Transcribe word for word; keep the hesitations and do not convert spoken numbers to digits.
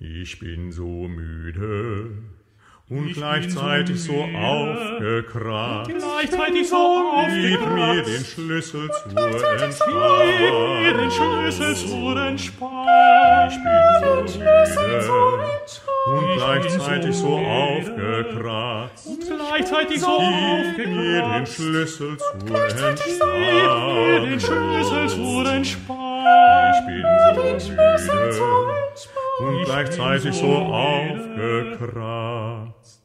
Ich bin so müde und ich gleichzeitig so, so aufgekratzt. Gleichzeitig so aufgekratzt. Gib mir den Schlüssel zur Entspann. Gib mir den Schlüssel zur Entspann. Ich bin so müde und gleichzeitig so aufgekratzt. Und gleichzeitig so aufgekratzt. Gib mir den Schlüssel zur Entspann. Gib mir den Schlüssel zur Entspann. Ich bin so müde und gleichzeitig so aufgekratzt.